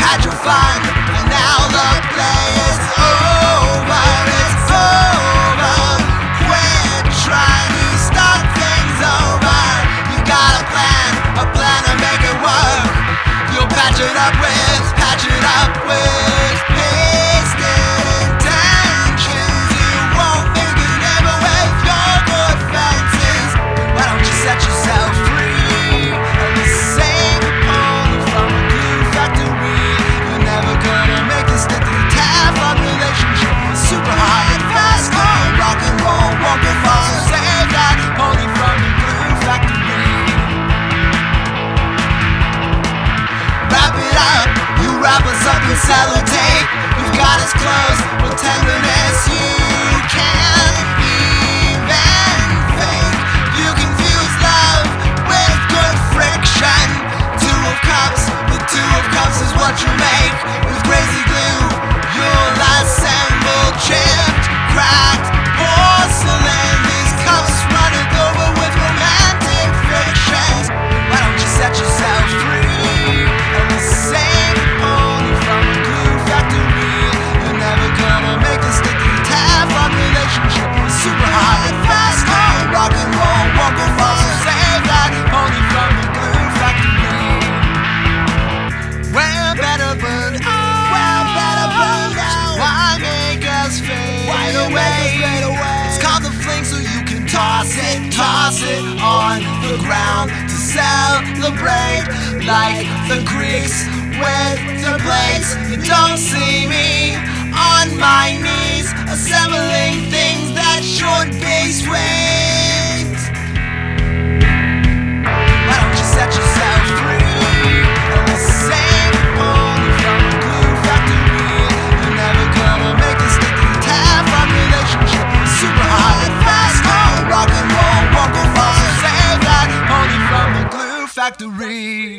had your fun, and now the play is over. It's over. Quit trying to start things over. You got a plan to make it work. You'll patch it up with pasted intentions. You won't make it ever with your good fences. Why don't you set yourself free and save a pony from a glue factory? You're never gonna make it stick to the tap on relationship. Super hard, fast car, rock and roll, won't go far. So save that pony from the glue factory. Wrap it up, you wrap us up in sellotape. You've got us close with tenderness. You can't even fake. You confuse love with good friction. The two of cups is what you make. With crazy glue, you'll assemble chipped, cracked porcelain. These cups running over with romantic fictions. Why don't you set yourself free and save a pony from a glue factory? You're never gonna make a stick to the tap on relationship. Super hard, fast car, rock and roll, won't go far. So save that pony from the glue factory. We're better burned out. Why make us fade away? It's called the fling, so you can toss it on the ground to celebrate. Like the Greeks with their plates. You don't see me on my knees assembling things that should be swings. Why don't you set yourself free and save a pony from a glue factory? You're never gonna make a stick to the tap on relationship. Super hard, fast car, rock and roll, won't go far. So save that pony from the glue factory.